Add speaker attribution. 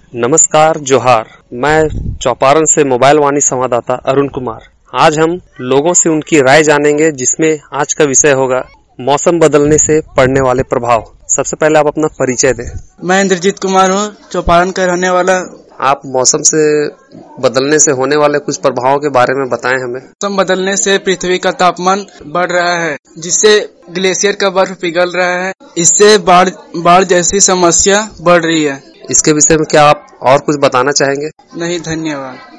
Speaker 1: नमस्कार जोहार। मैं चौपारण से मोबाइल वाणी संवाददाता अरुण कुमार। आज हम लोगों से उनकी राय जानेंगे, जिसमें आज का विषय होगा मौसम बदलने से पड़ने वाले प्रभाव। सबसे पहले आप अपना परिचय दें।
Speaker 2: मैं इंद्रजीत कुमार हूँ, चौपारण का रहने वाला।
Speaker 1: आप मौसम से बदलने से होने वाले कुछ प्रभावों के बारे में बताएं हमें।
Speaker 2: मौसम बदलने से पृथ्वी का तापमान बढ़ रहा है, जिससे ग्लेशियर का बर्फ पिघल रहा है। इससे बाढ़ जैसी समस्या बढ़ रही है।
Speaker 1: इसके विषय में क्या आप और कुछ बताना चाहेंगे?
Speaker 2: नहीं, धन्यवाद।